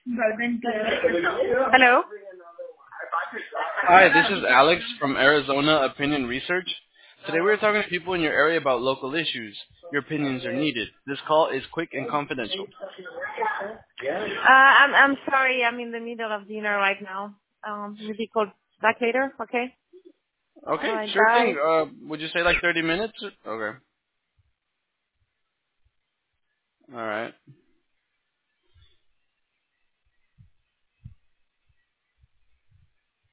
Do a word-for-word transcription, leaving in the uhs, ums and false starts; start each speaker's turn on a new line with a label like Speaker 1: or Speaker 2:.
Speaker 1: Hello.
Speaker 2: Hi, this is Alex from Arizona Opinion Research. Today we are talking to people in your area about local issues. Your opinions are needed. This call is quick and confidential.
Speaker 1: Uh, I'm I'm sorry. I'm in the middle of dinner right now. Um, maybe call back later. Okay. All
Speaker 2: Okay,
Speaker 1: right.
Speaker 2: sure thing.
Speaker 1: Bye.
Speaker 2: Uh, would you say like thirty minutes? Okay. All right.